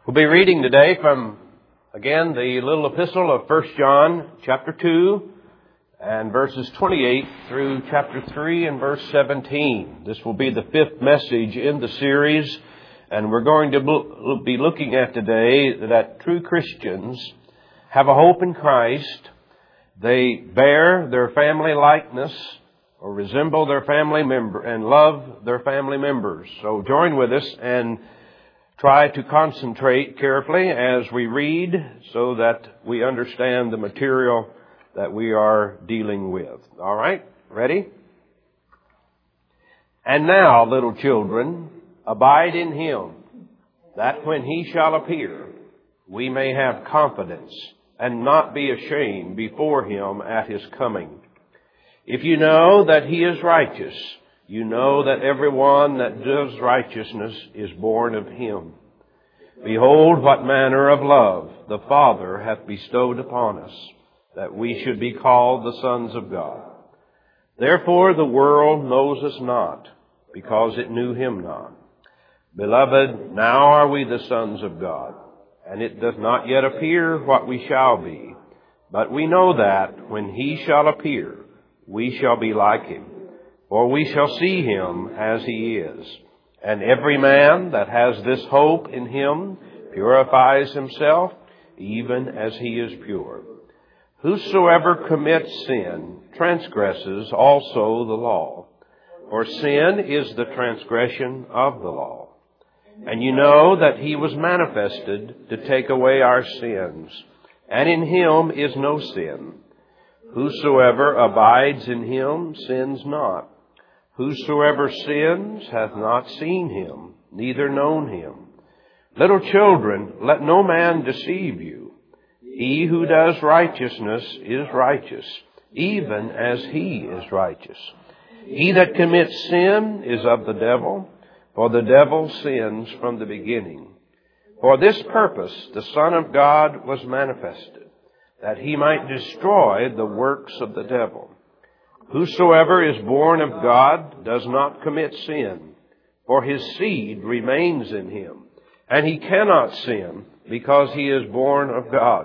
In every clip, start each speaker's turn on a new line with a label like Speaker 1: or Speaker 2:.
Speaker 1: We'll be reading today from, again, the little epistle of 1 John chapter 2 and verses 28 through chapter 3 and verse 17. This will be the fifth message in the series, and we're going to be looking at today that true Christians have a hope in Christ. They bear their family likeness or resemble their family member and love their family members. So join with us and try to concentrate carefully as we read so that we understand the material that we are dealing with. All right? Ready? And now, little children, abide in Him, that when He shall appear, we may have confidence and not be ashamed before Him at His coming. If you know that He is righteous, you know that everyone that does righteousness is born of Him. Behold, what manner of love the Father hath bestowed upon us, that we should be called the sons of God. Therefore the world knows us not, because it knew Him not. Beloved, now are we the sons of God, and it doth not yet appear what we shall be. But we know that when He shall appear, we shall be like Him, for we shall see Him as He is. And every man that has this hope in Him purifies himself, even as he is pure. Whosoever commits sin transgresses also the law, for sin is the transgression of the law. And you know that He was manifested to take away our sins, and in Him is no sin. Whosoever abides in Him sins not. Whosoever sins hath not seen Him, neither known Him. Little children, let no man deceive you. He who does righteousness is righteous, even as He is righteous. He that commits sin is of the devil, for the devil sins from the beginning. For this purpose the Son of God was manifested, that He might destroy the works of the devil. Whosoever is born of God does not commit sin, for his seed remains in him, and he cannot sin because he is born of God.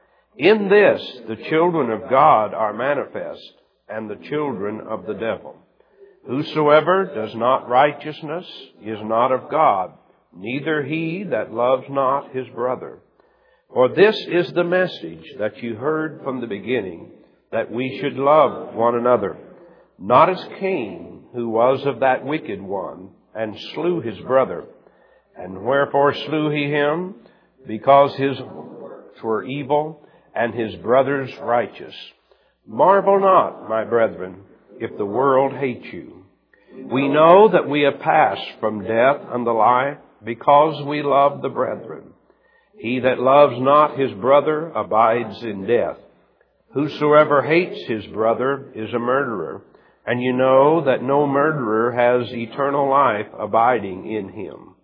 Speaker 1: In this the children of God are manifest, and the children of the devil. Whosoever does not righteousness is not of God, neither he that loves not his brother. For this is the message that you heard from the beginning, that we should love one another, not as Cain, who was of that wicked one, and slew his brother. And wherefore slew he him? Because his works were evil, and his brother's righteous. Marvel not, my brethren, if the world hate you. We know that we have passed from death unto life, because we love the brethren. He that loves not his brother abides in death. Whosoever hates his brother is a murderer, and you know that no murderer has eternal life abiding in him.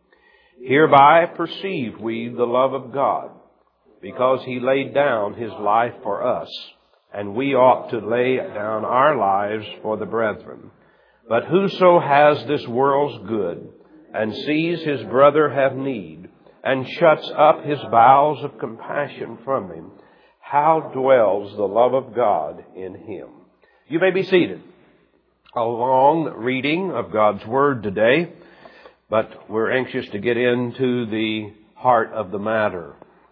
Speaker 1: Hereby perceive we the love of God, because He laid down His life for us, and we ought to lay down our lives for the brethren. But whoso has this world's good, and sees his brother have need, and shuts up his bowels of compassion from him, how dwells the love of God in him? You may be seated. A long reading of God's Word today, but we're anxious to get into the heart of the matter.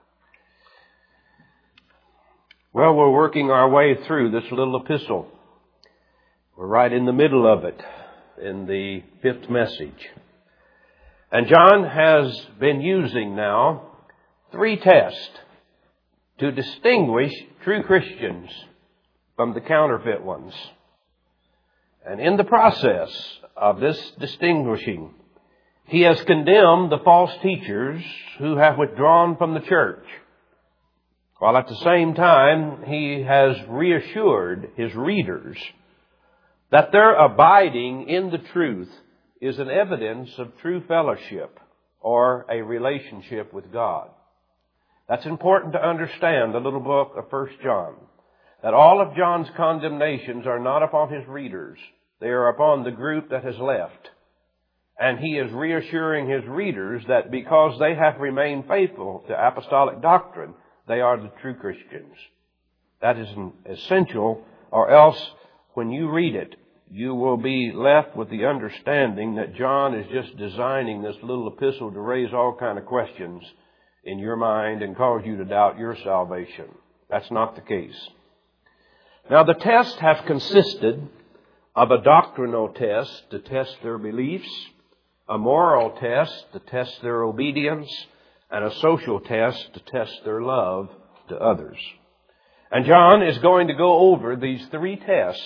Speaker 1: Well, we're working our way through this little epistle. We're right in the middle of it, in the fifth message. And John has been using now 3 tests to distinguish true Christians from the counterfeit ones. And in the process of this distinguishing, he has condemned the false teachers who have withdrawn from the church, while at the same time he has reassured his readers that their abiding in the truth is an evidence of true fellowship or a relationship with God. That's important to understand the little book of 1 John. That all of John's condemnations are not upon his readers. They are upon the group that has left. And he is reassuring his readers that because they have remained faithful to apostolic doctrine, they are the true Christians. That is essential, or else when you read it, you will be left with the understanding that John is just designing this little epistle to raise all kind of questions in your mind and cause you to doubt your salvation. That's not the case. Now, the tests have consisted of a doctrinal test to test their beliefs, a moral test to test their obedience, and a social test to test their love to others. And John is going to go over these three tests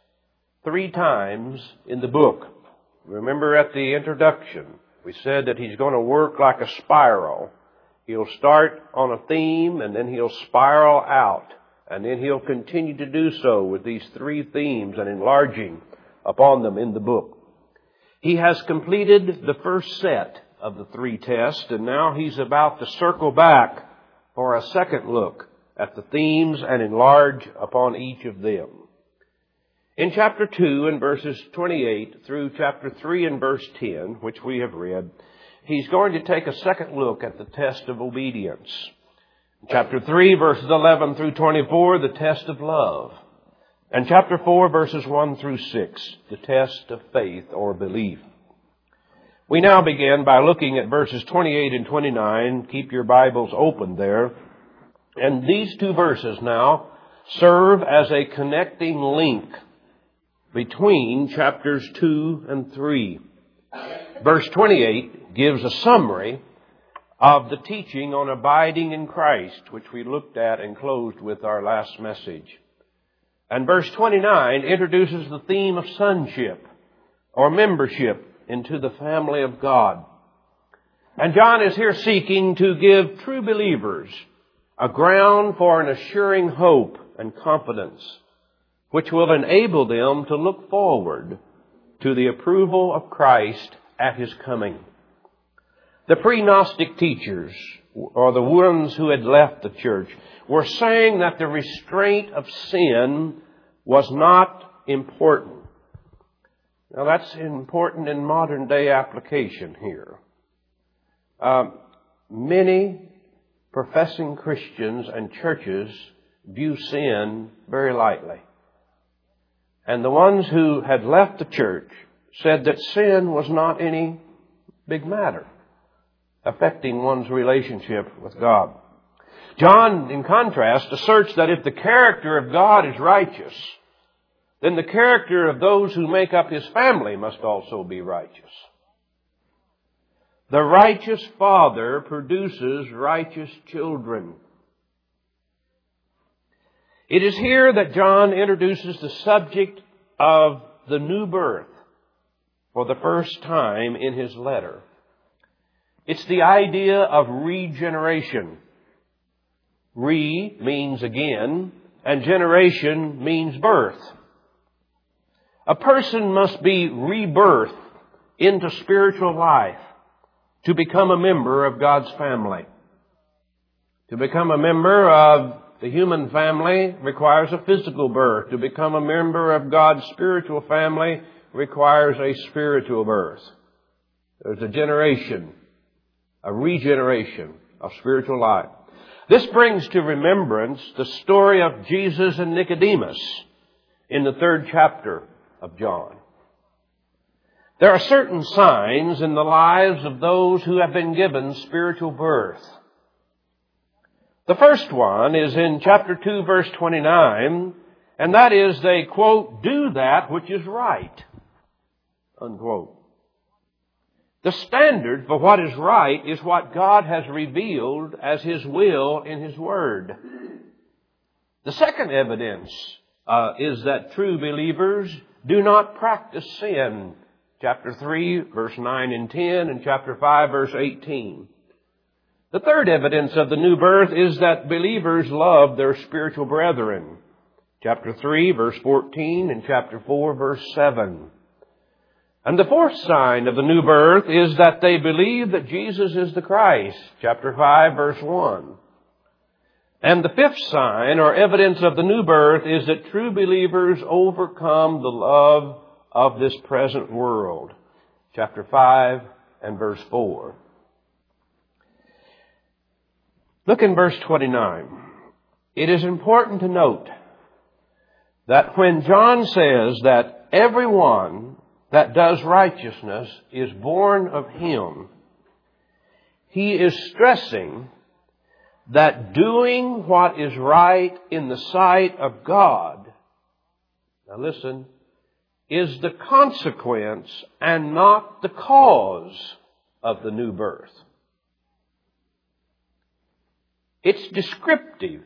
Speaker 1: 3 times in the book. Remember at the introduction, we said that he's going to work like a spiral. He'll start on a theme and then he'll spiral out. And then he'll continue to do so with these 3 themes and enlarging upon them in the book. He has completed the first set of the 3 tests, and now he's about to circle back for a second look at the themes and enlarge upon each of them. In chapter 2 and verses 28 through chapter 3 and verse 10, which we have read, he's going to take a second look at the test of obedience. Chapter 3, verses 11 through 24, the test of love. And chapter 4, verses 1 through 6, the test of faith or belief. We now begin by looking at verses 28 and 29. Keep your Bibles open there. And these 2 verses now serve as a connecting link between chapters 2 and 3. Verse 28 gives a summary of the teaching on abiding in Christ, which we looked at and closed with our last message. And verse 29 introduces the theme of sonship or membership into the family of God. And John is here seeking to give true believers a ground for an assuring hope and confidence, which will enable them to look forward to the approval of Christ at His coming. The pre-Gnostic teachers, or the ones who had left the church, were saying that the restraint of sin was not important. Now that's important in modern day application here. Many professing Christians and churches view sin very lightly. And the ones who had left the church said that sin was not any big matter affecting one's relationship with God. John, in contrast, asserts that if the character of God is righteous, then the character of those who make up His family must also be righteous. The righteous father produces righteous children. It is here that John introduces the subject of the new birth for the first time in his letter. It's the idea of regeneration. Re means again, and generation means birth. A person must be rebirthed into spiritual life to become a member of God's family. To become a member of the human family requires a physical birth. To become a member of God's spiritual family requires a spiritual birth. There's a generation, a regeneration of spiritual life. This brings to remembrance the story of Jesus and Nicodemus in the 3rd chapter of John. There are certain signs in the lives of those who have been given spiritual birth. The first one is in chapter 2, verse 29, and that is they, quote, do that which is right, unquote. The standard for what is right is what God has revealed as His will in His Word. The second evidence is that true believers do not practice sin. Chapter 3, verse 9 and 10, and chapter 5, verse 18. The third evidence of the new birth is that believers love their spiritual brethren. Chapter 3, verse 14, and chapter 4, verse 7. And the fourth sign of the new birth is that they believe that Jesus is the Christ. Chapter 5, verse 1. And the fifth sign or evidence of the new birth is that true believers overcome the love of this present world. chapter 5 and verse 4. Look in verse 29. It is important to note that when John says that everyone that does righteousness is born of Him, he is stressing that doing what is right in the sight of God, now listen, is the consequence and not the cause of the new birth. It's descriptive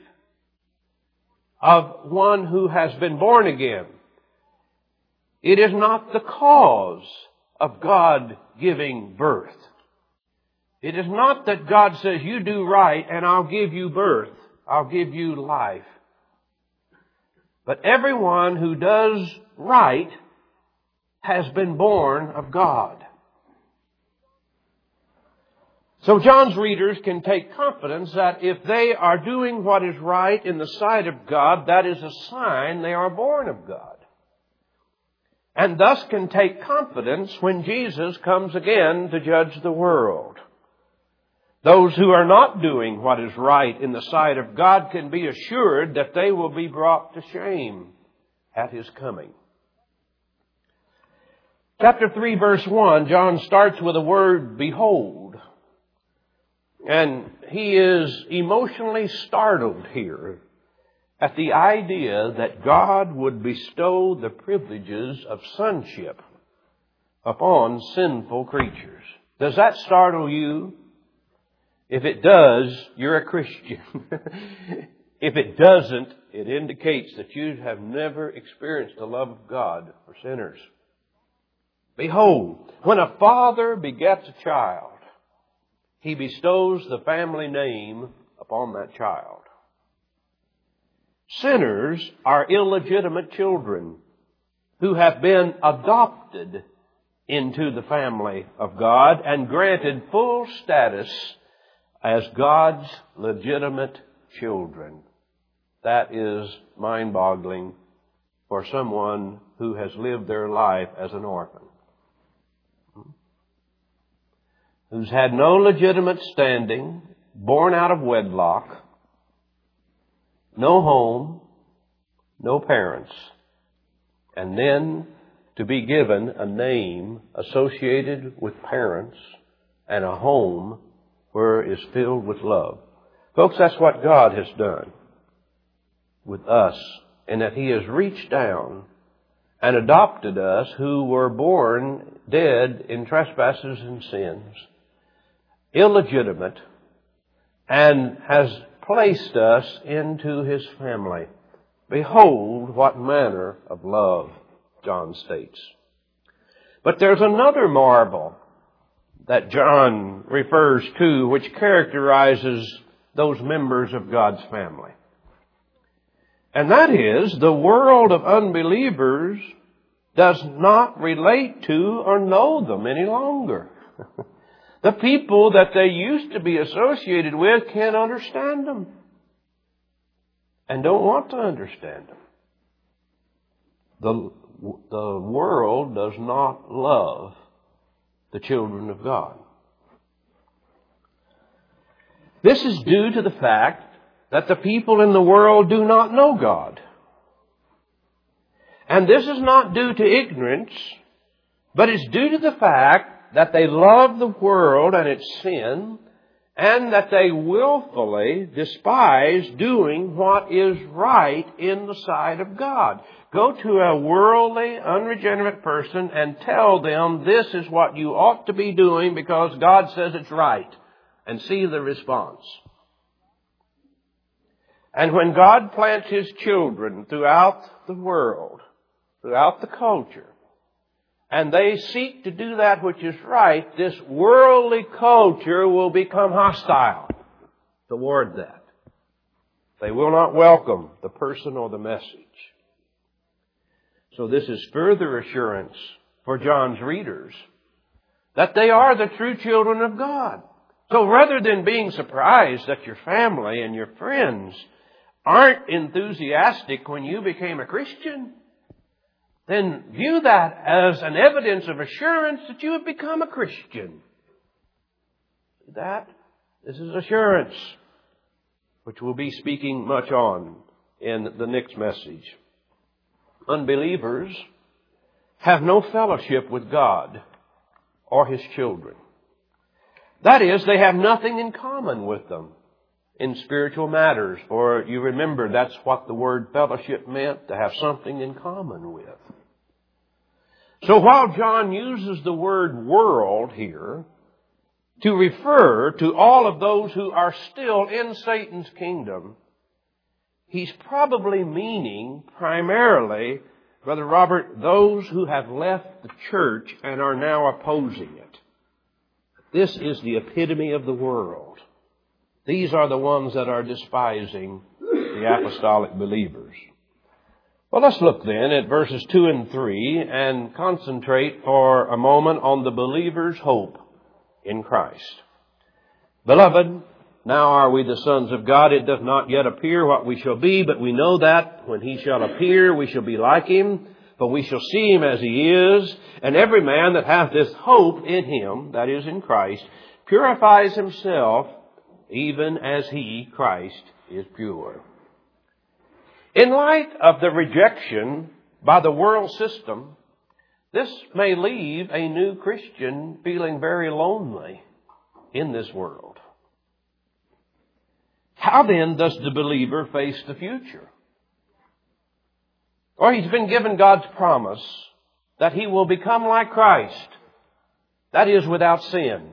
Speaker 1: of one who has been born again. It is not the cause of God giving birth. It is not that God says, you do right and I'll give you birth. I'll give you life. But everyone who does right has been born of God. So John's readers can take confidence that if they are doing what is right in the sight of God, that is a sign they are born of God. And thus can take confidence when Jesus comes again to judge the world. Those who are not doing what is right in the sight of God can be assured that they will be brought to shame at His coming. Chapter 3, verse 1, John starts with the word behold. And he is emotionally startled here at the idea that God would bestow the privileges of sonship upon sinful creatures. Does that startle you? If it does, you're a Christian. If it doesn't, it indicates that you have never experienced the love of God for sinners. Behold, when a father begets a child, he bestows the family name upon that child. Sinners are illegitimate children who have been adopted into the family of God and granted full status as God's legitimate children. That is mind-boggling for someone who has lived their life as an orphan, who's had no legitimate standing, born out of wedlock, no home, no parents, and then to be given a name associated with parents and a home where it is filled with love. Folks, that's what God has done with us, in that He has reached down and adopted us who were born dead in trespasses and sins, illegitimate, and has placed us into His family. Behold what manner of love, John states. But there's another marvel that John refers to which characterizes those members of God's family. And that is, the world of unbelievers does not relate to or know them any longer. The people that they used to be associated with can't understand them and don't want to understand them. The world does not love the children of God. This is due to the fact that the people in the world do not know God. And this is not due to ignorance, but it's due to the fact that they love the world and its sin, and that they willfully despise doing what is right in the sight of God. Go to a worldly, unregenerate person and tell them this is what you ought to be doing because God says it's right, and see the response. And when God plants His children throughout the world, throughout the culture, and they seek to do that which is right, this worldly culture will become hostile toward that. They will not welcome the person or the message. So this is further assurance for John's readers that they are the true children of God. So rather than being surprised that your family and your friends aren't enthusiastic when you became a Christian, then view that as an evidence of assurance that you have become a Christian. This is assurance, which we'll be speaking much on in the next message. Unbelievers have no fellowship with God or His children. That is, they have nothing in common with them in spiritual matters. For you remember, that's what the word fellowship meant, to have something in common with. So while John uses the word world here to refer to all of those who are still in Satan's kingdom, he's probably meaning primarily, Brother Robert, those who have left the church and are now opposing it. This is the epitome of the world. These are the ones that are despising the apostolic believers. Well, let's look then at verses 2 and 3 and concentrate for a moment on the believer's hope in Christ. Beloved, now are we the sons of God. It does not yet appear what we shall be, but we know that when He shall appear, we shall be like Him, for we shall see Him as He is. And every man that hath this hope in Him, that is in Christ, purifies himself even as He, Christ, is pure. In light of the rejection by the world system, this may leave a new Christian feeling very lonely in this world. How then does the believer face the future? Or he's been given God's promise that he will become like Christ. That is, without sin.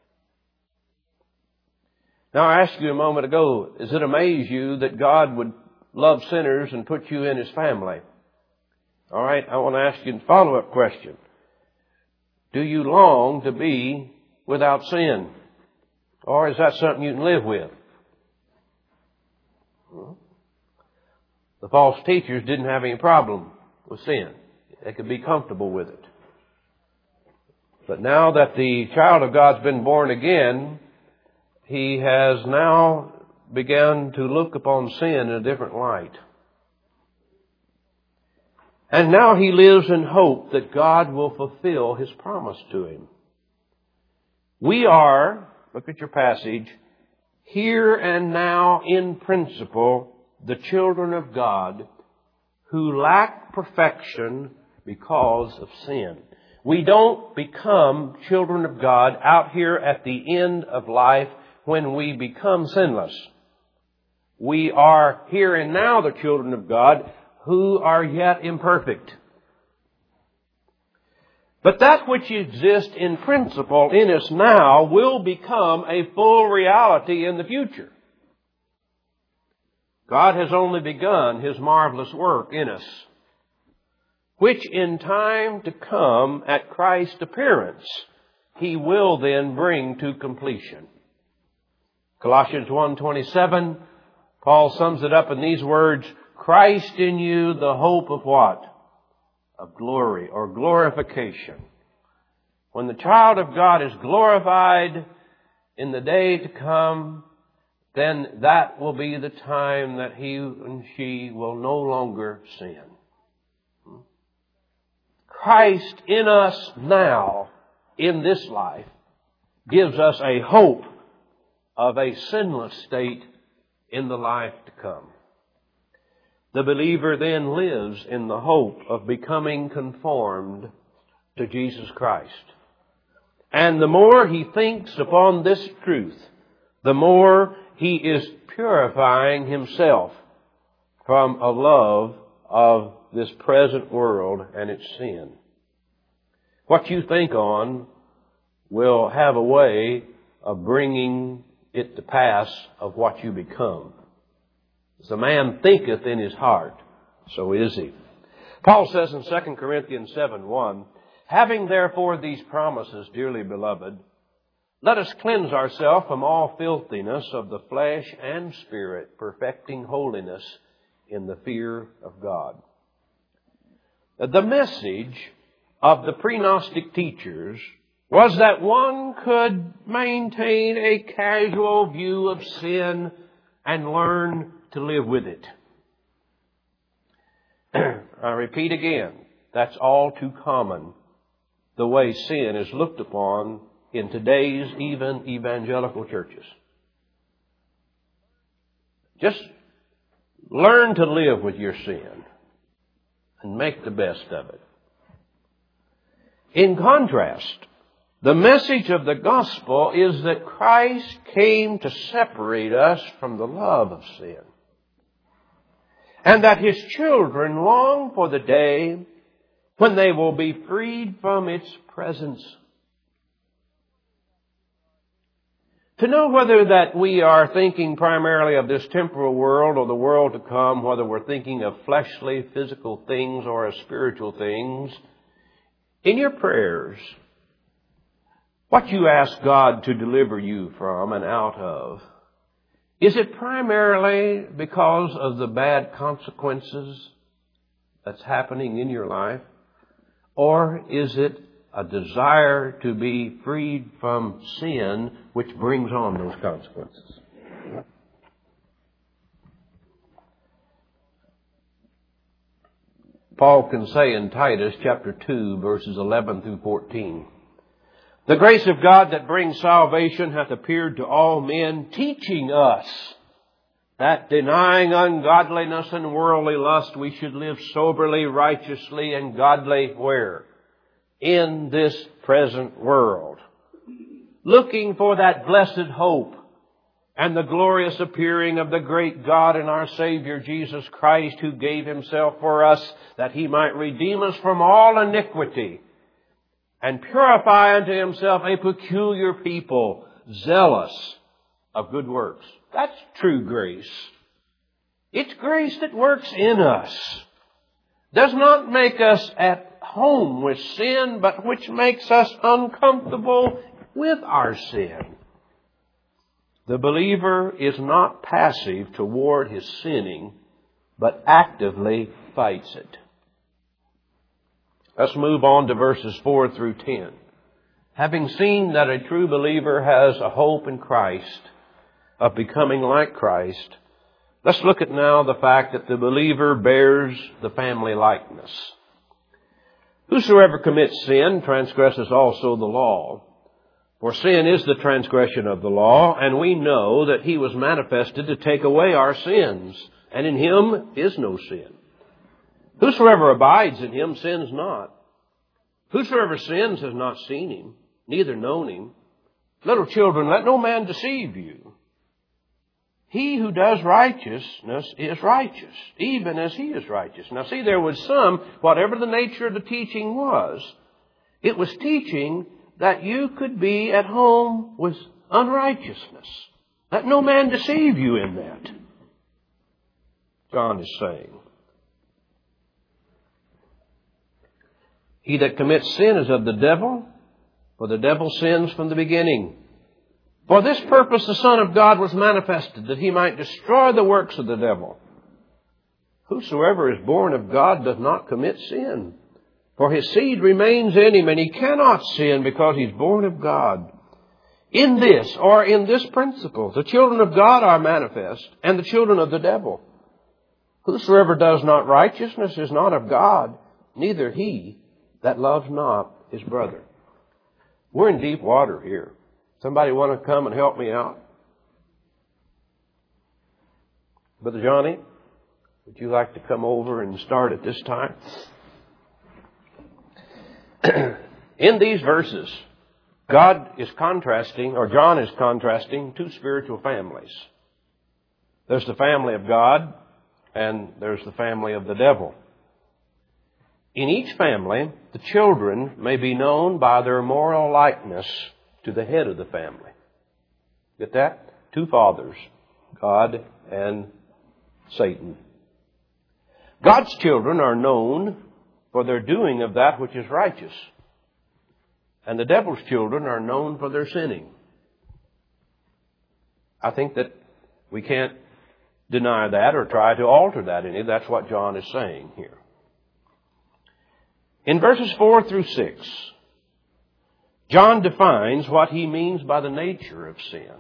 Speaker 1: Now, I asked you a moment ago, does it amaze you that God would love sinners and put you in His family? All right, I want to ask you a follow-up question. Do you long to be without sin? Or is that something you can live with? The false teachers didn't have any problem with sin. They could be comfortable with it. But now that the child of God's been born again, he has now begun to look upon sin in a different light. And now he lives in hope that God will fulfill His promise to him. We are, look at your passage, here and now in principle, the children of God who lack perfection because of sin. We don't become children of God out here at the end of life when we become sinless. We are here and now the children of God who are yet imperfect. But that which exists in principle in us now will become a full reality in the future. God has only begun His marvelous work in us, which in time to come at Christ's appearance, He will then bring to completion. Colossians 1:27, Paul sums it up in these words, Christ in you, the hope of what? Of glory or glorification. When the child of God is glorified in the day to come, then that will be the time that he and she will no longer sin. Christ in us now, in this life, gives us a hope of a sinless state in the life to come. The believer then lives in the hope of becoming conformed to Jesus Christ. And the more he thinks upon this truth, the more he is purifying himself from a love of this present world and its sin. What you think on will have a way of bringing it to pass of what you become. As a man thinketh in his heart, so is he. Paul says in 2 Corinthians 7:1, having therefore these promises, dearly beloved, let us cleanse ourselves from all filthiness of the flesh and spirit, perfecting holiness in the fear of God. The message of the pre-Gnostic teachers was that one could maintain a casual view of sin and learn to live with it. I repeat again, that's all too common, the way sin is looked upon in today's even evangelical churches. Just learn to live with your sin and make the best of it. In contrast, the message of the gospel is that Christ came to separate us from the love of sin, and that His children long for the day when they will be freed from its presence. To know whether that we are thinking primarily of this temporal world or the world to come, whether we're thinking of fleshly, physical things or of spiritual things, in your prayers, what you ask God to deliver you from and out of, is it primarily because of the bad consequences that's happening in your life? Or is it a desire to be freed from sin which brings on those consequences? Paul can say in Titus chapter 2, verses 11 through 14, "The grace of God that brings salvation hath appeared to all men, teaching us that denying ungodliness and worldly lust, we should live soberly, righteously, and godly," where? In this present world. Looking for that blessed hope and the glorious appearing of the great God and our Savior Jesus Christ, who gave Himself for us that He might redeem us from all iniquity and purify unto Himself a peculiar people, zealous of good works. That's true grace. It's grace that works in us. Does not make us at home with sin, but which makes us uncomfortable with our sin. The believer is not passive toward his sinning, but actively fights it. Let's move on to verses 4 through 10. Having seen that a true believer has a hope in Christ of becoming like Christ, let's look at now the fact that the believer bears the family likeness. "Whosoever commits sin transgresses also the law. For sin is the transgression of the law, and we know that He was manifested to take away our sins, and in Him is no sin. Whosoever abides in Him sins not. Whosoever sins has not seen Him, neither known Him. Little children, let no man deceive you. He who does righteousness is righteous, even as He is righteous." Now see, there was some, whatever the nature of the teaching was, it was teaching that you could be at home with unrighteousness. Let no man deceive you in that. John is saying, "He that commits sin is of the devil, for the devil sins from the beginning. For this purpose the Son of God was manifested, that He might destroy the works of the devil. Whosoever is born of God doth not commit sin, for his seed remains in him, and he cannot sin because he's born of God. In this, or in this principle, the children of God are manifest, and the children of the devil. Whosoever does not righteousness is not of God, neither he that loves not his brother." We're in deep water here. Somebody want to come and help me out? Brother Johnny, would you like to come over and start at this time? In these verses, John is contrasting two spiritual families. There's the family of God, and there's the family of the devil. In each family, the children may be known by their moral likeness to the head of the family. Get that? Two fathers, God and Satan. God's children are known for their doing of that which is righteous, and the devil's children are known for their sinning. I think that we can't deny that or try to alter that any. That's what John is saying here. In verses 4 through 6, John defines what he means by the nature of sin.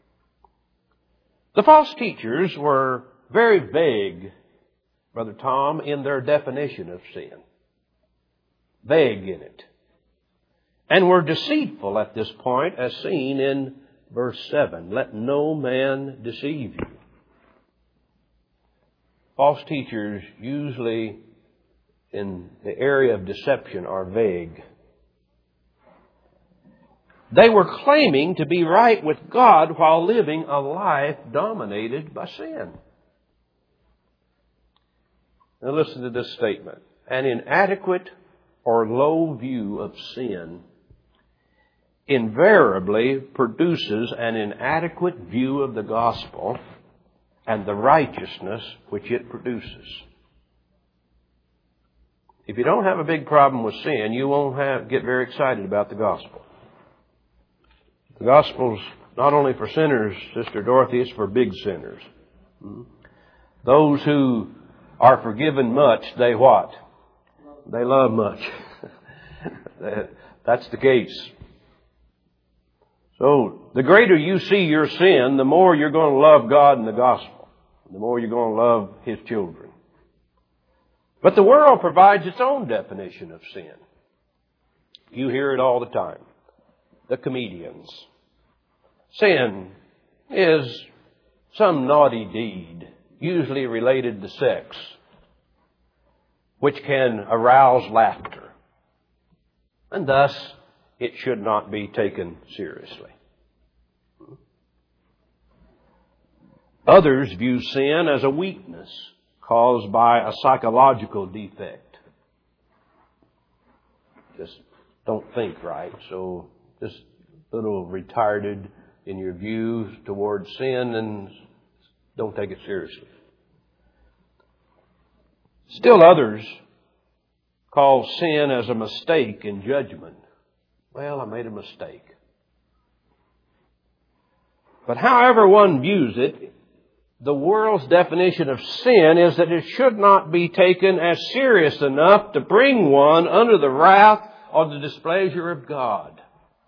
Speaker 1: The false teachers were very vague, Brother Tom, in their definition of sin. vague in it. And were deceitful at this point, as seen in verse 7. Let no man deceive you. False teachers usually in the area of deception are vague. They were claiming to be right with God while living a life dominated by sin. Now listen to this statement. An inadequate or low view of sin invariably produces an inadequate view of the gospel and the righteousness which it produces. If you don't have a big problem with sin, you won't get very excited about the gospel. The gospel's not only for sinners, Sister Dorothy, it's for big sinners. Those who are forgiven much, they what? They love much. That's the case. So, the greater you see your sin, the more you're going to love God and the gospel. The more you're going to love His children. But the world provides its own definition of sin. You hear it all the time. The comedians. Sin is some naughty deed, usually related to sex, which can arouse laughter. And thus, it should not be taken seriously. Others view sin as a weakness caused by a psychological defect. Just don't think right, so just a little retarded in your views towards sin and don't take it seriously. Still others call sin as a mistake in judgment. Well, I made a mistake. But however one views it, the world's definition of sin is that it should not be taken as serious enough to bring one under the wrath or the displeasure of God.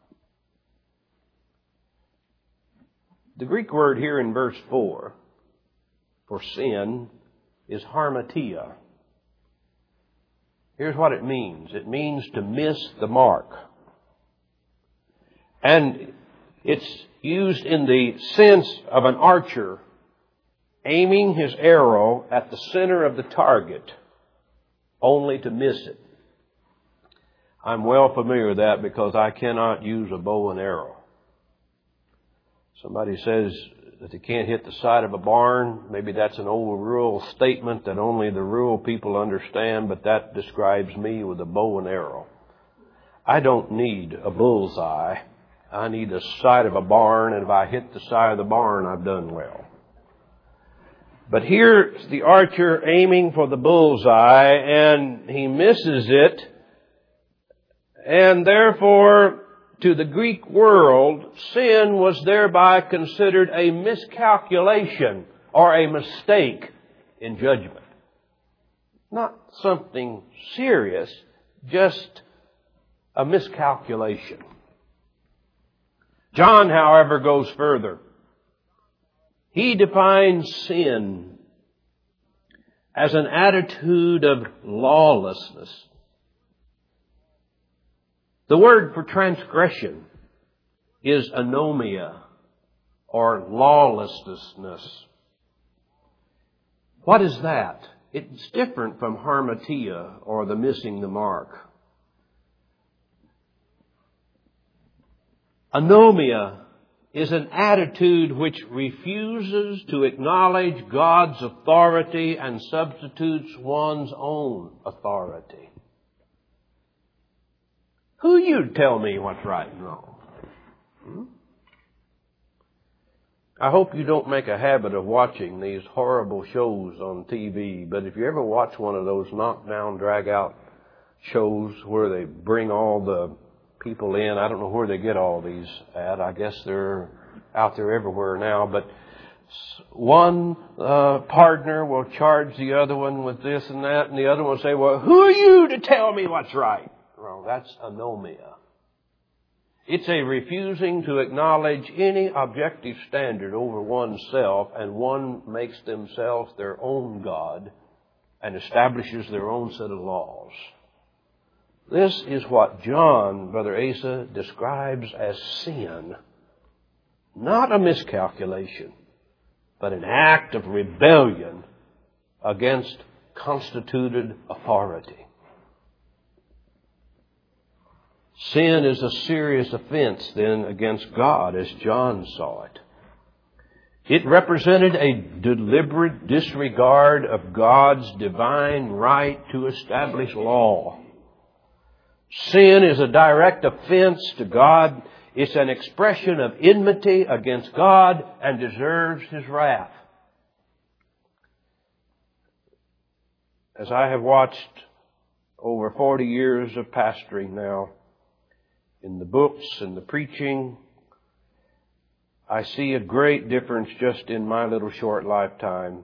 Speaker 1: The Greek word here in verse 4 for sin is harmatia. Here's what it means. It means to miss the mark. And it's used in the sense of an archer aiming his arrow at the center of the target, only to miss it. I'm well familiar with that because I cannot use a bow and arrow. Somebody says that they can't hit the side of a barn. Maybe that's an old rural statement that only the rural people understand, but that describes me with a bow and arrow. I don't need a bullseye. I need the side of a barn, and if I hit the side of the barn, I've done well. But here's the archer aiming for the bullseye, and he misses it. And therefore, to the Greek world, sin was thereby considered a miscalculation or a mistake in judgment. Not something serious, just a miscalculation. John, however, goes further. He defines sin as an attitude of lawlessness. The word for transgression is anomia or lawlessness. What is that? It's different from harmatia or the missing the mark. Anomia is an attitude which refuses to acknowledge God's authority and substitutes one's own authority. Who you tell me what's right and wrong? I hope you don't make a habit of watching these horrible shows on TV, but if you ever watch one of those knockdown, drag-out shows where they bring all the people in, I don't know where they get all these at. I guess they're out there everywhere now, but one partner will charge the other one with this and that, and the other one will say, well, who are you to tell me what's right? Well, that's anomia. It's a refusing to acknowledge any objective standard over oneself, and one makes themselves their own God and establishes their own set of laws. This is what John, Brother Asa, describes as sin. Not a miscalculation, but an act of rebellion against constituted authority. Sin is a serious offense then against God, as John saw it. It represented a deliberate disregard of God's divine right to establish law. Sin is a direct offense to God. It's an expression of enmity against God and deserves His wrath. As I have watched over 40 years of pastoring now, in the books and the preaching, I see a great difference just in my little short lifetime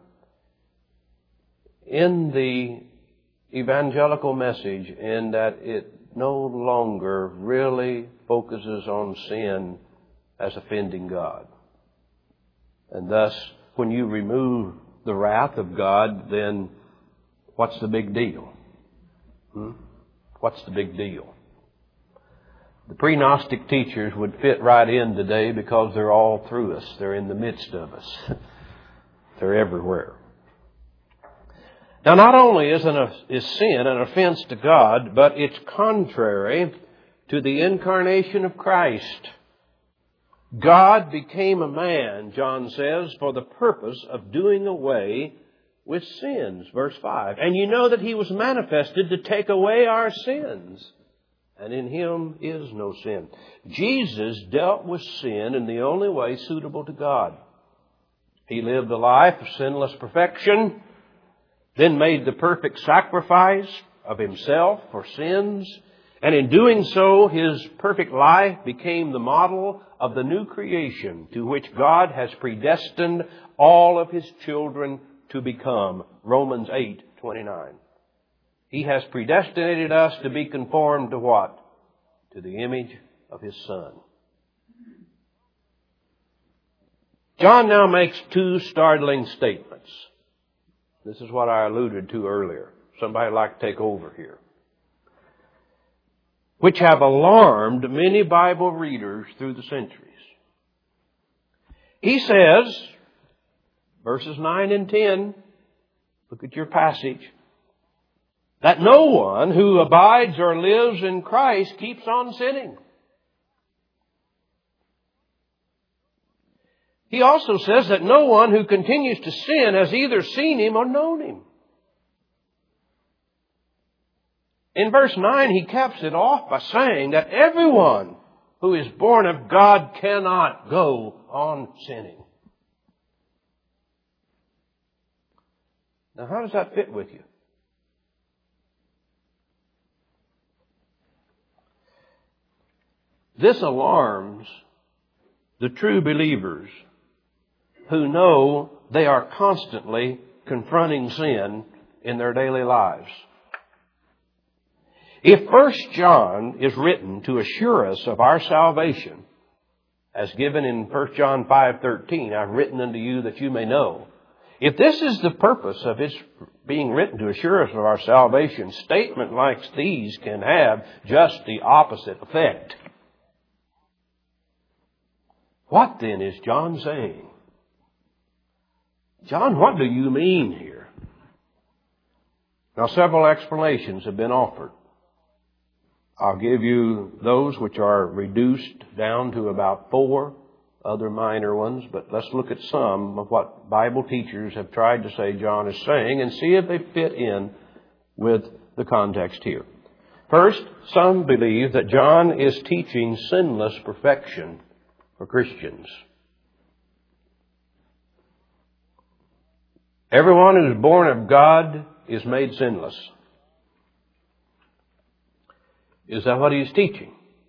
Speaker 1: in the evangelical message, in that it no longer really focuses on sin as offending God. And thus, when you remove the wrath of God, then what's the big deal? What's the big deal? The pre-Gnostic teachers would fit right in today because they're all through us. They're in the midst of us. They're everywhere. Now, not only is sin an offense to God, but it's contrary to the incarnation of Christ. God became a man, John says, for the purpose of doing away with sins. Verse 5. And you know that He was manifested to take away our sins. And in Him is no sin. Jesus dealt with sin in the only way suitable to God. He lived a life of sinless perfection, then made the perfect sacrifice of Himself for sins. And in doing so, His perfect life became the model of the new creation to which God has predestined all of His children to become. Romans 8:29. He has predestinated us to be conformed to what? To the image of His Son. John now makes two startling statements. This is what I alluded to earlier. Somebody would like to take over here. Which have alarmed many Bible readers through the centuries. He says, verses 9 and 10, look at your passage, that no one who abides or lives in Christ keeps on sinning. He also says that no one who continues to sin has either seen Him or known Him. In verse 9, he caps it off by saying that everyone who is born of God cannot go on sinning. Now, how does that fit with you? This alarms the true believers who know they are constantly confronting sin in their daily lives. If 1 John is written to assure us of our salvation, as given in 1 John 5:13, I've written unto you that you may know. If this is the purpose of its being written to assure us of our salvation, statements like these can have just the opposite effect. What then is John saying? John, what do you mean here? Now, several explanations have been offered. I'll give you those which are reduced down to about 4 other minor ones, but let's look at some of what Bible teachers have tried to say John is saying and see if they fit in with the context here. First, some believe that John is teaching sinless perfection for Christians. Everyone who is born of God is made sinless. Is that what he's teaching?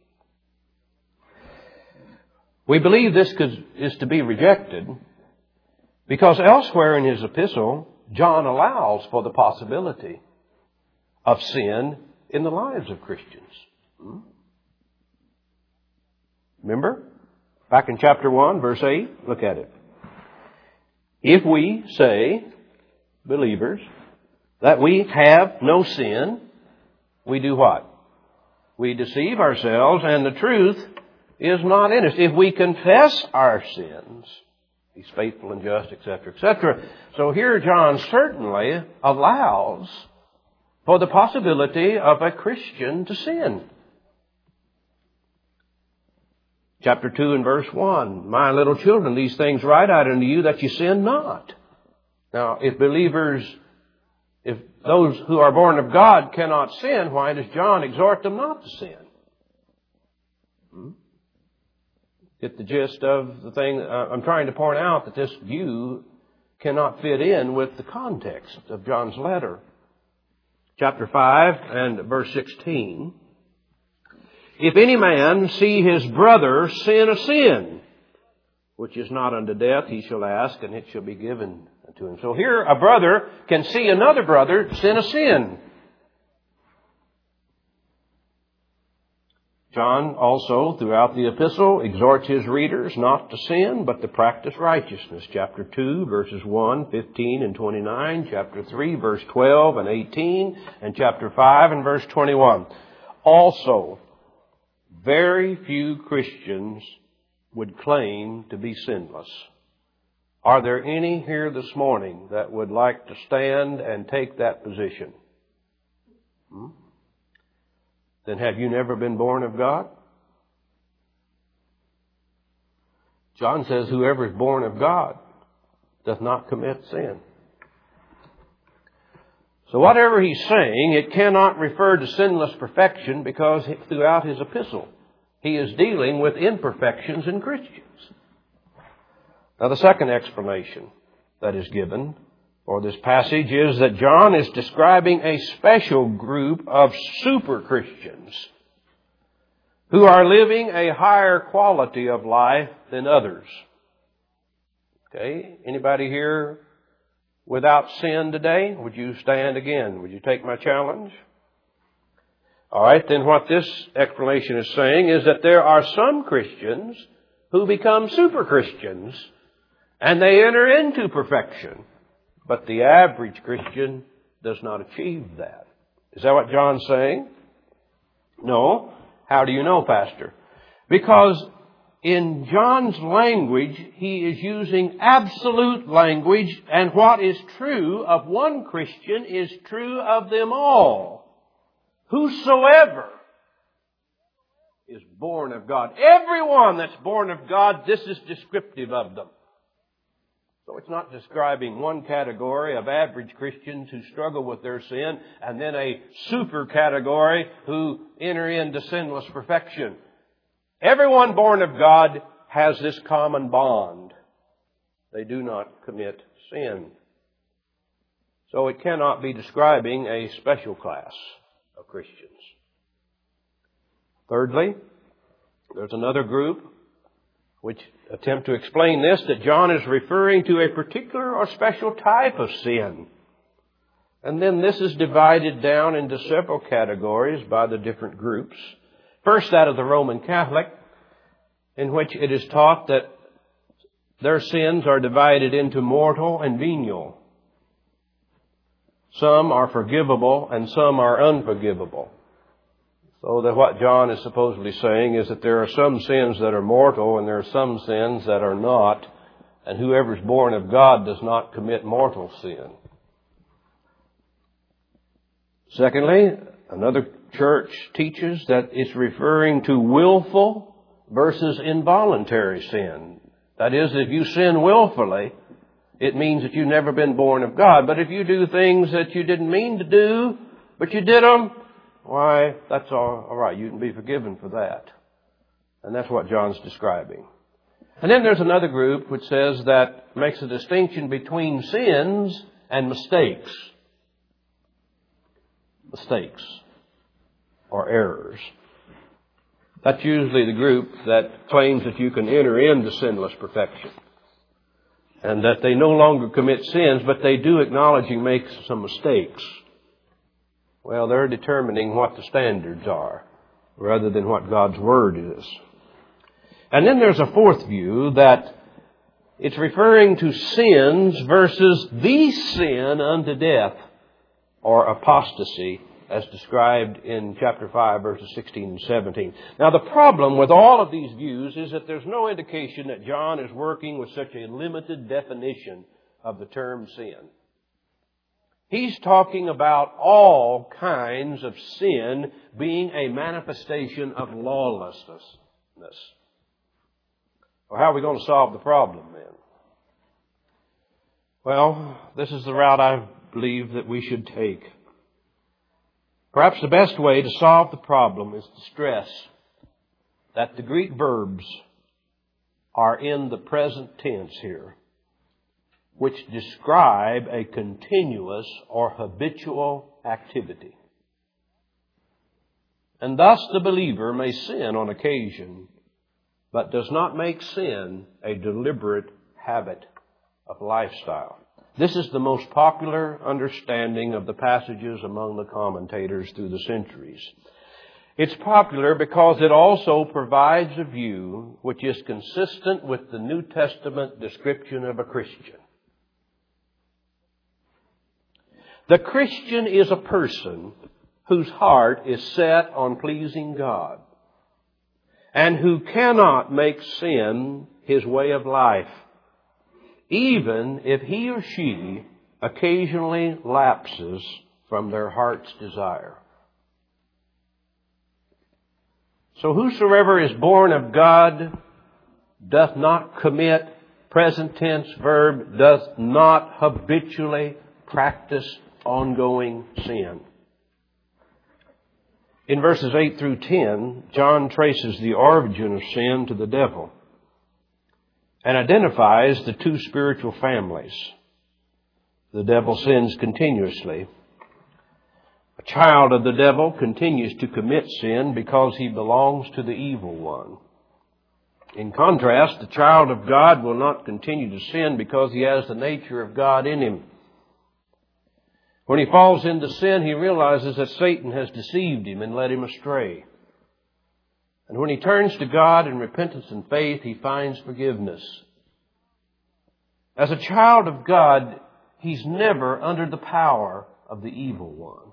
Speaker 1: We believe this is to be rejected because elsewhere in his epistle, John allows for the possibility of sin in the lives of Christians. Remember? Back in chapter 1, verse 8, look at it. If we say, believers, that we have no sin, we do what? we deceive ourselves and the truth is not in us. If we confess our sins, He's faithful and just, etc., etc. So here John certainly allows for the possibility of a Christian to sin. Chapter 2 and verse 1, My little children, these things write I unto you that you sin not. Now, if those who are born of God cannot sin, why does John exhort them not to sin? Get the gist of the thing? I'm trying to point out that this view cannot fit in with the context of John's letter. Chapter 5 and verse 16. If any man see his brother sin a sin, which is not unto death, he shall ask, and it shall be given unto him. So here a brother can see another brother sin a sin. John also, throughout the epistle, exhorts his readers not to sin, but to practice righteousness. Chapter 2, verses 1, 15, and 29. Chapter 3, verse 12 and 18. And chapter 5 and verse 21. Also, very few Christians would claim to be sinless. Are there any here this morning that would like to stand and take that position? Then have you never been born of God? John says whoever is born of God does not commit sin. So whatever he's saying, it cannot refer to sinless perfection because throughout his epistle he is dealing with imperfections in Christians. Now the second explanation that is given for this passage is that John is describing a special group of super Christians who are living a higher quality of life than others. Okay, anybody here without sin today? Would you stand again? Would you take my challenge? All right, then what this explanation is saying is that there are some Christians who become super Christians and they enter into perfection. But the average Christian does not achieve that. Is that what John's saying? No. How do you know, Pastor? Because in John's language, he is using absolute language, and what is true of one Christian is true of them all. Whosoever is born of God. Everyone that's born of God, this is descriptive of them. So it's not describing one category of average Christians who struggle with their sin and then a super category who enter into sinless perfection. Everyone born of God has this common bond. They do not commit sin. So it cannot be describing a special class of Christians. Thirdly, there's another group which attempt to explain this, that John is referring to a particular or special type of sin. And then this is divided down into several categories by the different groups. First, that of the Roman Catholic, in which it is taught that their sins are divided into mortal and venial. Some are forgivable and some are unforgivable. So that what John is supposedly saying is that there are some sins that are mortal and there are some sins that are not. And whoever is born of God does not commit mortal sin. Secondly, another church teaches that it's referring to willful versus involuntary sin. That is, if you sin willfully, it means that you've never been born of God. But if you do things that you didn't mean to do, but you did them, why, that's all right. You can be forgiven for that. And that's what John's describing. And then there's another group which says that makes a distinction between sins and mistakes. Mistakes or errors. That's usually the group that claims that you can enter into sinless perfection. And that they no longer commit sins, but they do acknowledge and make some mistakes. Well, they're determining what the standards are rather than what God's Word is. And then there's a fourth view that it's referring to sins versus the sin unto death or apostasy as described in chapter 5, verses 16 and 17. Now, the problem with all of these views is that there's no indication that John is working with such a limited definition of the term sin. He's talking about all kinds of sin being a manifestation of lawlessness. Well, how are we going to solve the problem then? Well, this is the route I believe that we should take. Perhaps the best way to solve the problem is to stress that the Greek verbs are in the present tense here, which describe a continuous or habitual activity. And thus the believer may sin on occasion, but does not make sin a deliberate habit of lifestyle. This is the most popular understanding of the passages among the commentators through the centuries. It's popular because it also provides a view which is consistent with the New Testament description of a Christian. The Christian is a person whose heart is set on pleasing God and who cannot make sin his way of life, even if he or she occasionally lapses from their heart's desire. So whosoever is born of God doth not commit, present tense verb, does not habitually practice ongoing sin. In verses 8 through 10, John traces the origin of sin to the devil and identifies the two spiritual families. The devil sins continuously. A child of the devil continues to commit sin because he belongs to the evil one. In contrast, the child of God will not continue to sin because he has the nature of God in him. When he falls into sin, he realizes that Satan has deceived him and led him astray. And when he turns to God in repentance and faith, he finds forgiveness. As a child of God, he's never under the power of the evil one.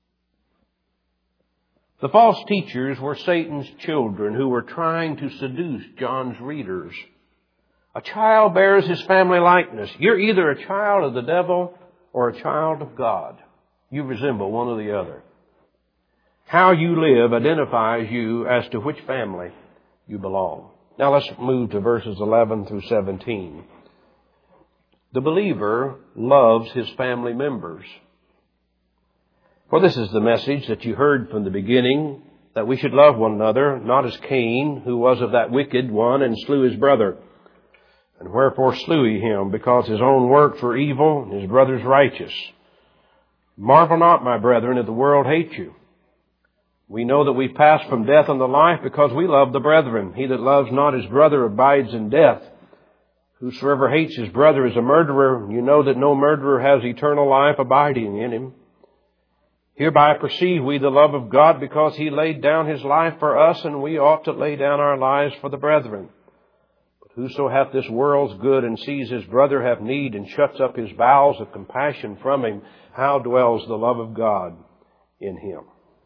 Speaker 1: The false teachers were Satan's children who were trying to seduce John's readers. A child bears his family likeness. You're either a child of the devil or a child of God. You resemble one or the other. How you live identifies you as to which family you belong. Now let's move to verses 11 through 17. The believer loves his family members. For this is the message that you heard from the beginning, that we should love one another, not as Cain, who was of that wicked one and slew his brother. And wherefore slew he him? Because his own works were evil, and his brother's righteous. Marvel not, my brethren, if the world hate you. We know that we pass from death unto life because we love the brethren. He that loves not his brother abides in death. Whosoever hates his brother is a murderer. You know that no murderer has eternal life abiding in him. Hereby perceive we the love of God, because he laid down his life for us, and we ought to lay down our lives for the brethren. But whoso hath this world's good, and sees his brother have need, and shuts up his bowels of compassion from him, how dwells the love of God in him?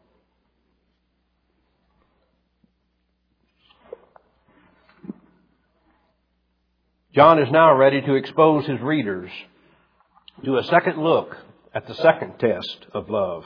Speaker 1: John is now ready to expose his readers to a second look at the second test of love.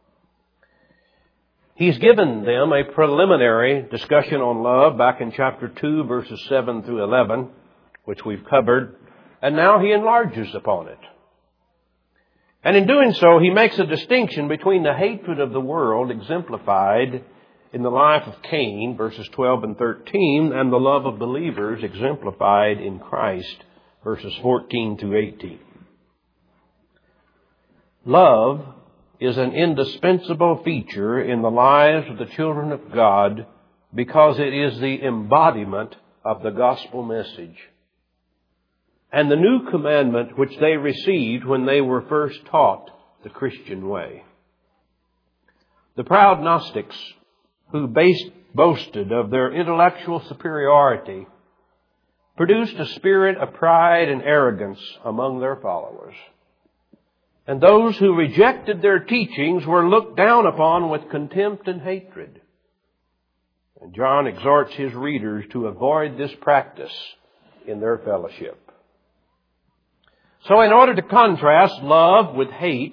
Speaker 1: He's given them a preliminary discussion on love back in chapter 2, verses 7 through 11, which we've covered, and now he enlarges upon it. And in doing so, he makes a distinction between the hatred of the world exemplified in the life of Cain, verses 12 and 13, and the love of believers exemplified in Christ, verses 14 through 18. Love is an indispensable feature in the lives of the children of God because it is the embodiment of the gospel message and the new commandment which they received when they were first taught the Christian way. The proud Gnostics, who boasted of their intellectual superiority, produced a spirit of pride and arrogance among their followers. And those who rejected their teachings were looked down upon with contempt and hatred. And John exhorts his readers to avoid this practice in their fellowship. So in order to contrast love with hate,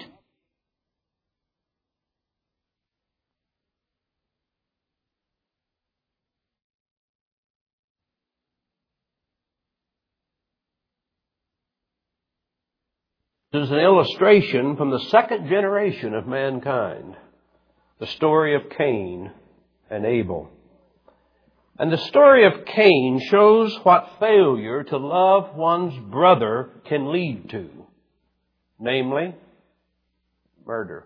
Speaker 1: is an illustration from the second generation of mankind, the story of Cain and Abel. And the story of Cain shows what failure to love one's brother can lead to, namely, murder.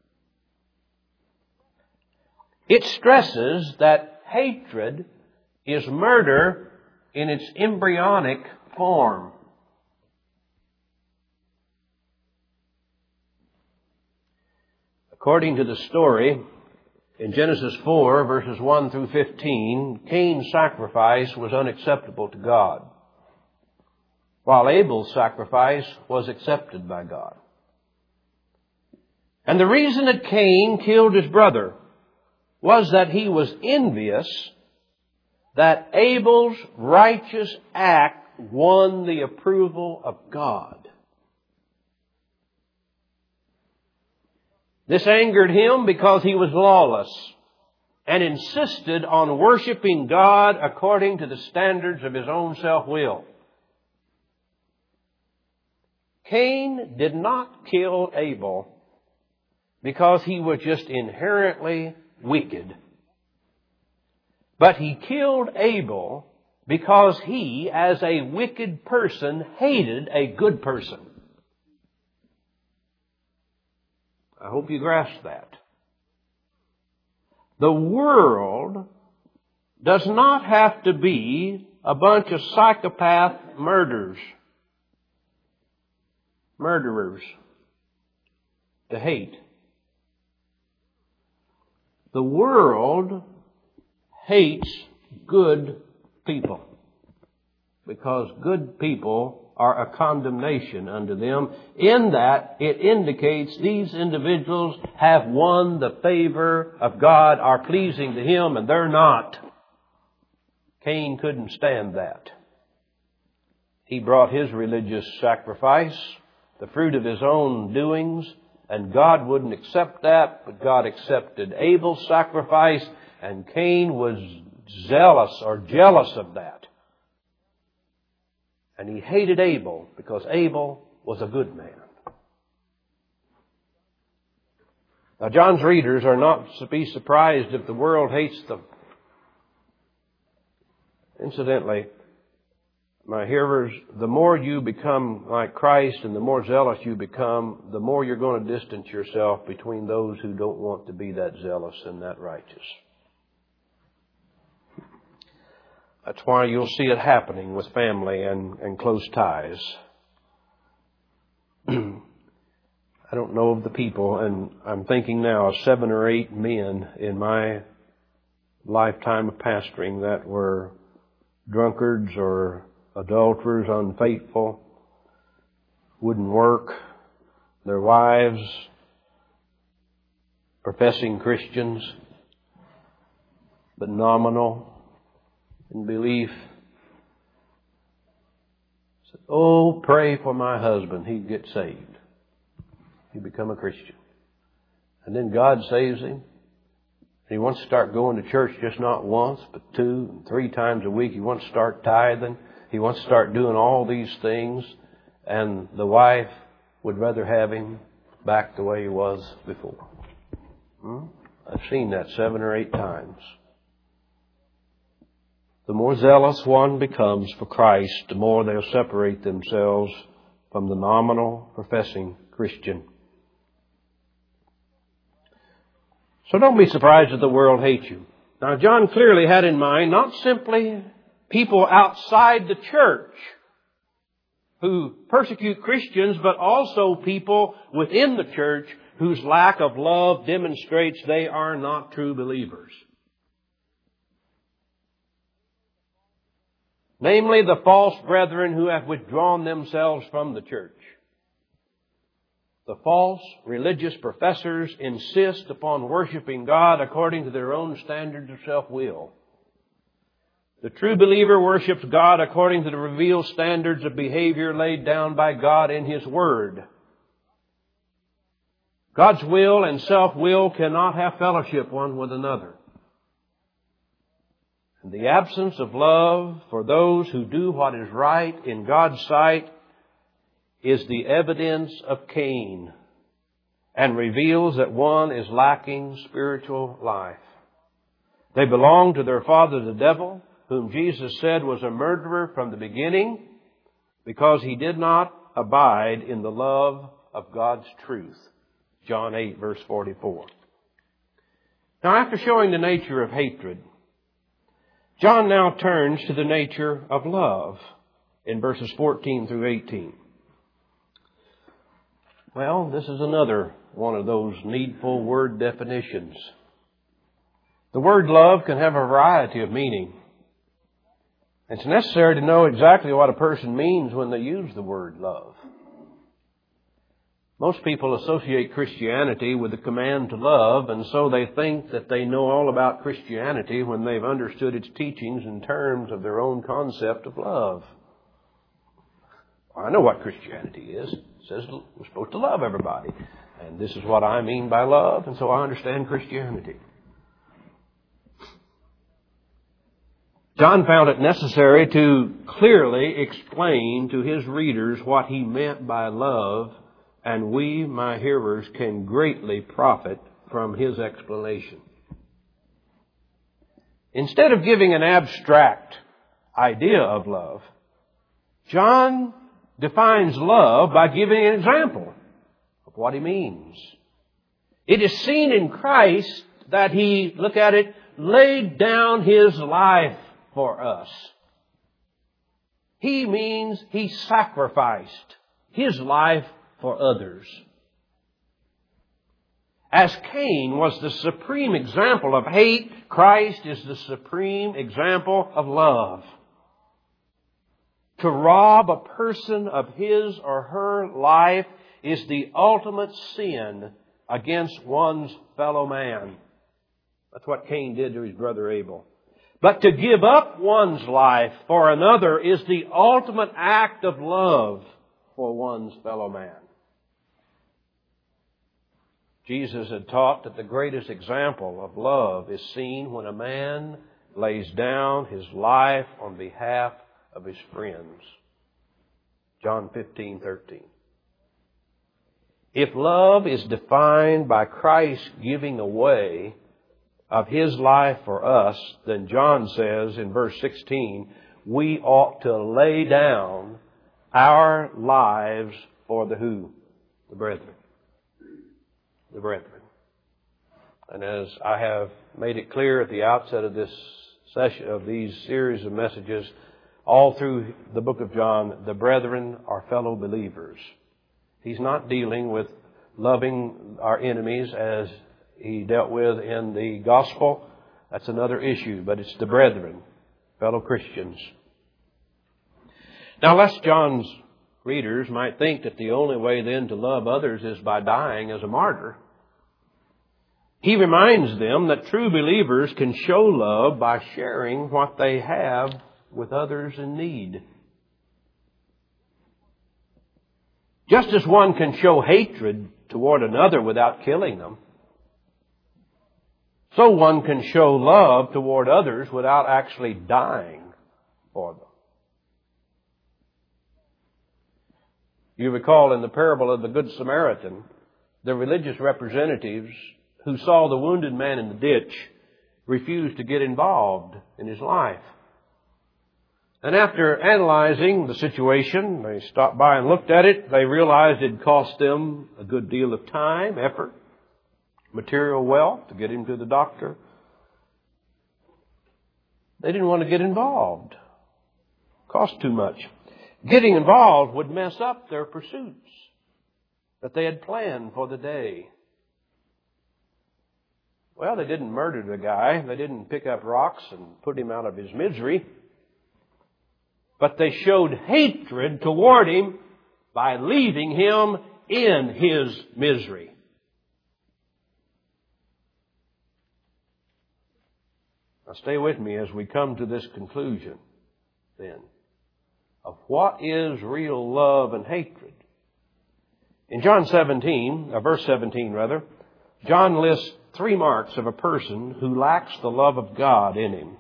Speaker 1: It stresses that hatred is murder in its embryonic form. According to the story, in Genesis 4, verses 1 through 15, Cain's sacrifice was unacceptable to God, while Abel's sacrifice was accepted by God. And the reason that Cain killed his brother was that he was envious that Abel's righteous act won the approval of God. This angered him because he was lawless and insisted on worshiping God according to the standards of his own self-will. Cain did not kill Abel because he was just inherently wicked. But he killed Abel because he, as a wicked person, hated a good person. I hope you grasp that. The world does not have to be a bunch of psychopath murderers to hate. The world hates good people because good people are a condemnation unto them, in that it indicates these individuals have won the favor of God, are pleasing to Him, and they're not. Cain couldn't stand that. He brought his religious sacrifice, the fruit of his own doings, and God wouldn't accept that, but God accepted Abel's sacrifice, and Cain was zealous or jealous of that. And he hated Abel because Abel was a good man. Now, John's readers are not to be surprised if the world hates them. Incidentally, my hearers, the more you become like Christ and the more zealous you become, the more you're going to distance yourself between those who don't want to be that zealous and that righteous. That's why you'll see it happening with family and close ties. I don't know of the people, and I'm thinking now of 7 or 8 men in my lifetime of pastoring that were drunkards or adulterers, unfaithful, wouldn't work. Their wives, professing Christians, but nominal in belief. Said, "Oh, pray for my husband. He'd get saved. He'd become a Christian." And then God saves him. He wants to start going to church just not once, but 2 and 3 times a week. He wants to start tithing. He wants to start doing all these things. And the wife would rather have him back the way he was before. I've seen that 7 or 8 times. The more zealous one becomes for Christ, the more they'll separate themselves from the nominal professing Christian. So don't be surprised if the world hates you. Now, John clearly had in mind not simply people outside the church who persecute Christians, but also people within the church whose lack of love demonstrates they are not true believers. Namely, the false brethren who have withdrawn themselves from the church. The false religious professors insist upon worshiping God according to their own standards of self-will. The true believer worships God according to the revealed standards of behavior laid down by God in His Word. God's will and self-will cannot have fellowship one with another. And the absence of love for those who do what is right in God's sight is the evidence of Cain and reveals that one is lacking spiritual life. They belong to their father the devil, whom Jesus said was a murderer from the beginning because he did not abide in the love of God's truth. John 8, verse 44. Now, after showing the nature of hatred, John now turns to the nature of love in verses 14 through 18. Well, this is another one of those needful word definitions. The word love can have a variety of meaning. It's necessary to know exactly what a person means when they use the word love. Most people associate Christianity with the command to love, and so they think that they know all about Christianity when they've understood its teachings in terms of their own concept of love. I know what Christianity is. It says we're supposed to love everybody. And this is what I mean by love, and so I understand Christianity. John found it necessary to clearly explain to his readers what he meant by love, and we, my hearers, can greatly profit from his explanation. Instead of giving an abstract idea of love, John defines love by giving an example of what he means. It is seen in Christ that He, look at it, laid down His life for us. He means He sacrificed His life for others. As Cain was the supreme example of hate, Christ is the supreme example of love. To rob a person of his or her life is the ultimate sin against one's fellow man. That's what Cain did to his brother Abel. But to give up one's life for another is the ultimate act of love for one's fellow man. Jesus had taught that the greatest example of love is seen when a man lays down his life on behalf of his friends. John 15:13. If love is defined by Christ giving away of His life for us, then John says in verse 16, we ought to lay down our lives for the who? The brethren. The brethren. And as I have made it clear at the outset of this session, of these series of messages, all through the book of John, the brethren are fellow believers. He's not dealing with loving our enemies as He dealt with in the gospel. That's another issue, but it's the brethren, fellow Christians. Now, lest John's readers might think that the only way then to love others is by dying as a martyr, he reminds them that true believers can show love by sharing what they have with others in need. Just as one can show hatred toward another without killing them, so one can show love toward others without actually dying for them. You recall in the parable of the Good Samaritan, the religious representatives who saw the wounded man in the ditch refused to get involved in his life. And after analyzing the situation, they stopped by and looked at it. They realized it cost them a good deal of time, effort, material wealth to get him to the doctor. They didn't want to get involved. It cost too much. Getting involved would mess up their pursuits that they had planned for the day. Well, they didn't murder the guy. They didn't pick up rocks and put him out of his misery. But they showed hatred toward him by leaving him in his misery. Now stay with me as we come to this conclusion then of what is real love and hatred. In John 17, verse 17 rather, John lists 3 marks of a person who lacks the love of God in him.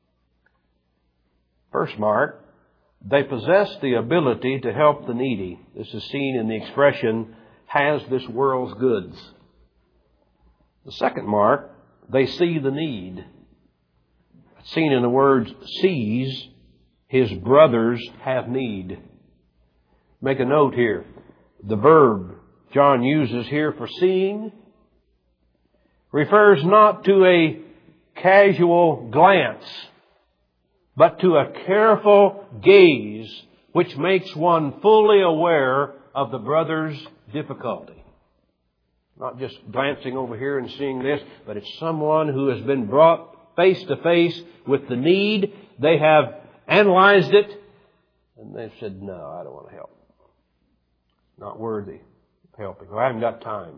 Speaker 1: First mark, they possess the ability to help the needy. This is seen in the expression, has this world's goods. The second mark, they see the need. It's seen in the words, sees his brothers have need. Make a note here. The verb John uses here for seeing refers not to a casual glance, but to a careful gaze which makes one fully aware of the brother's difficulty. Not just glancing over here and seeing this, but it's someone who has been brought face to face with the need. They have analyzed it, and they've said, no, I don't want to help. Not worthy of helping. I haven't got time.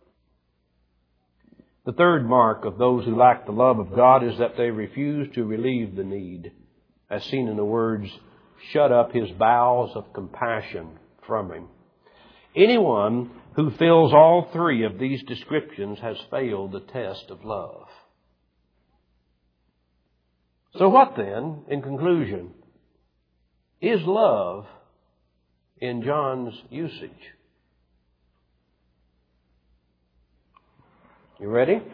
Speaker 1: The third mark of those who lack the love of God is that they refuse to relieve the need, as seen in the words, shut up his bowels of compassion from him. Anyone who fills all 3 of these descriptions has failed the test of love. So what then, in conclusion, is love in John's usage? You ready?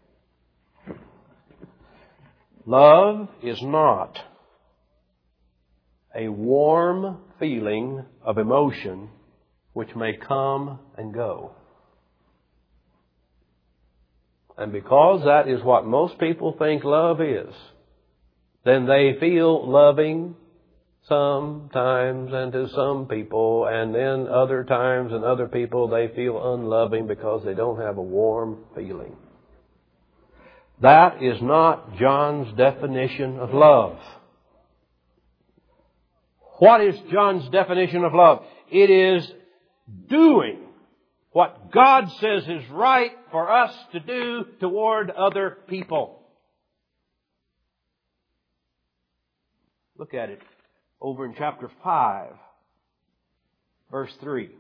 Speaker 1: Love is not a warm feeling of emotion which may come and go. And because that is what most people think love is, then they feel loving sometimes and to some people, and then other times and other people they feel unloving because they don't have a warm feeling. That is not John's definition of love. What is John's definition of love? It is doing what God says is right for us to do toward other people. Look at it over in chapter 5, verse 3.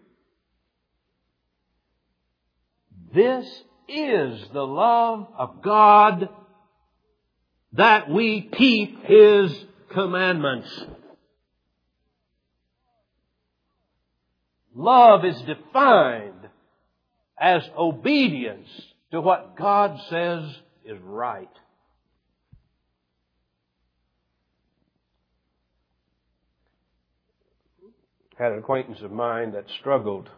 Speaker 1: This is the love of God, that we keep His commandments. Love is defined as obedience to what God says is right. I had an acquaintance of mine that struggled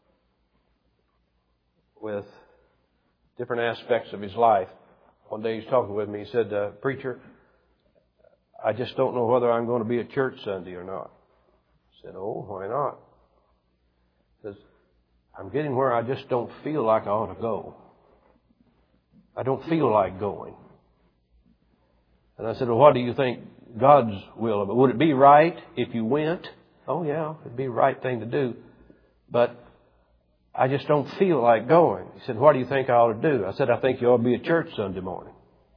Speaker 1: with different aspects of his life. One day he was talking with me. He said, "Preacher, I just don't know whether I'm going to be at church Sunday or not." I said, "Oh, why not?" He says, "I'm getting where I just don't feel like I ought to go. I don't feel like going." And I said, "Well, what do you think God's will of it? Would it be right if you went?" "Oh, yeah, it'd be the right thing to do. But I just don't feel like going." He said, "What do you think I ought to do?" I said, "I think you ought to be at church Sunday morning."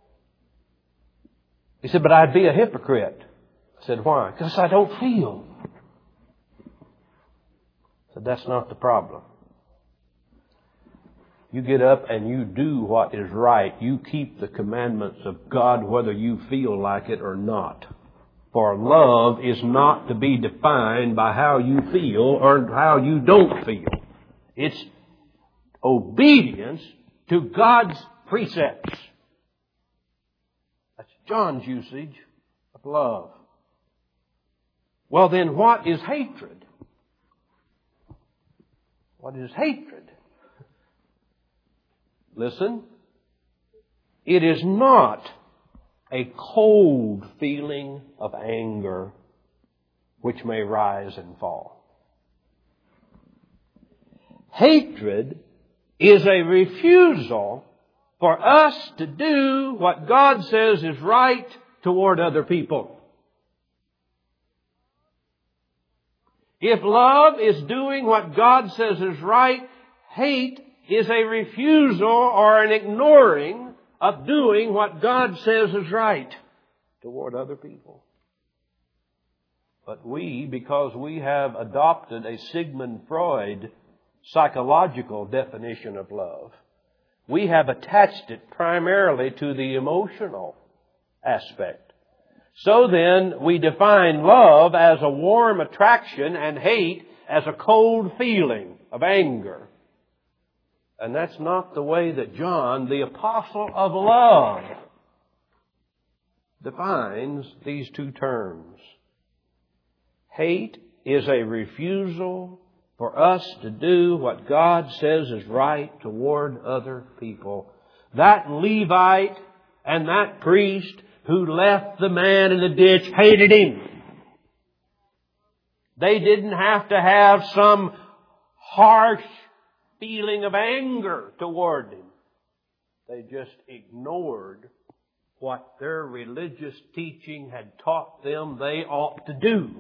Speaker 1: He said, "But I'd be a hypocrite." I said, "Why?" "Because I don't feel." I said, "That's not the problem. You get up and you do what is right. You keep the commandments of God whether you feel like it or not. For love is not to be defined by how you feel or how you don't feel. It's obedience to God's precepts." That's John's usage of love. Well, then what is hatred? What is hatred? Listen, it is not a cold feeling of anger which may rise and fall. Hatred is a refusal for us to do what God says is right toward other people. If love is doing what God says is right, hate is a refusal or an ignoring of doing what God says is right toward other people. But we, because we have adopted a Sigmund Freud psychological definition of love, we have attached it primarily to the emotional aspect. So then, we define love as a warm attraction and hate as a cold feeling of anger. And that's not the way that John, the apostle of love, defines these two terms. Hate is a refusal for us to do what God says is right toward other people. That Levite and that priest who left the man in the ditch hated him. They didn't have to have some harsh feeling of anger toward him. They just ignored what their religious teaching had taught them they ought to do.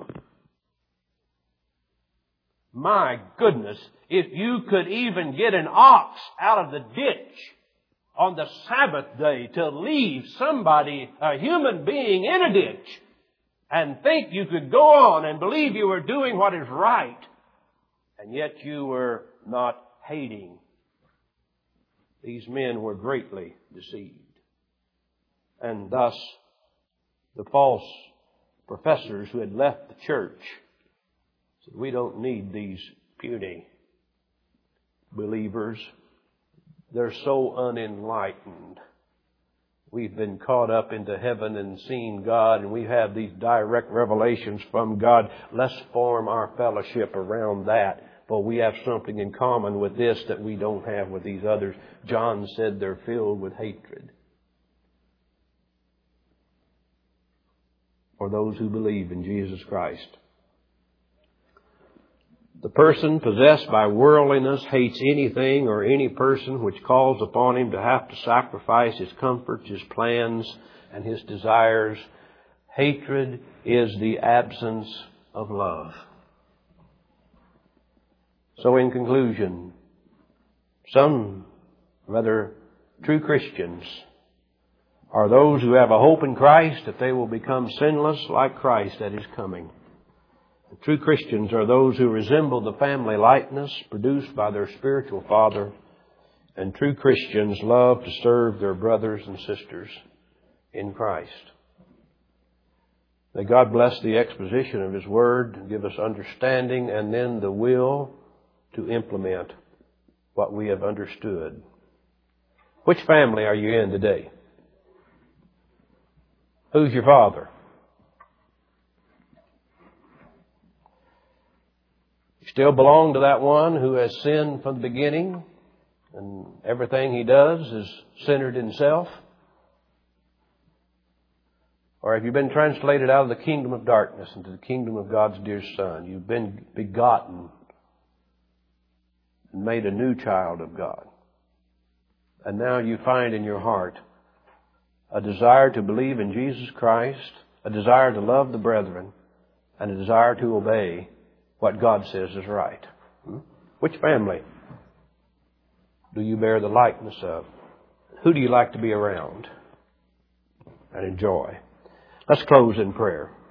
Speaker 1: My goodness, if you could even get an ox out of the ditch on the Sabbath day to leave somebody, a human being, in a ditch and think you could go on and believe you were doing what is right, and yet you were not hating. These men were greatly deceived. And thus, the false professors who had left the church said, we don't need these puny believers. They're so unenlightened. We've been caught up into heaven and seen God, and we have these direct revelations from God. Let's form our fellowship around that. For we have something in common with this that we don't have with these others. John said they're filled with hatred for those who believe in Jesus Christ. The person possessed by worldliness hates anything or any person which calls upon him to have to sacrifice his comforts, his plans, and his desires. Hatred is the absence of love. So in conclusion, some rather true Christians are those who have a hope in Christ that they will become sinless like Christ at His coming. The true Christians are those who resemble the family likeness produced by their spiritual father. And true Christians love to serve their brothers and sisters in Christ. May God bless the exposition of His Word and give us understanding and then the will to implement what we have understood. Which family are you in today? Who's your father? You still belong to that one who has sinned from the beginning and everything he does is centered in self? Or have you been translated out of the kingdom of darkness into the kingdom of God's dear Son? You've been begotten and made a new child of God. And now you find in your heart a desire to believe in Jesus Christ, a desire to love the brethren, and a desire to obey what God says is right. Which family do you bear the likeness of? Who do you like to be around and enjoy? Let's close in prayer.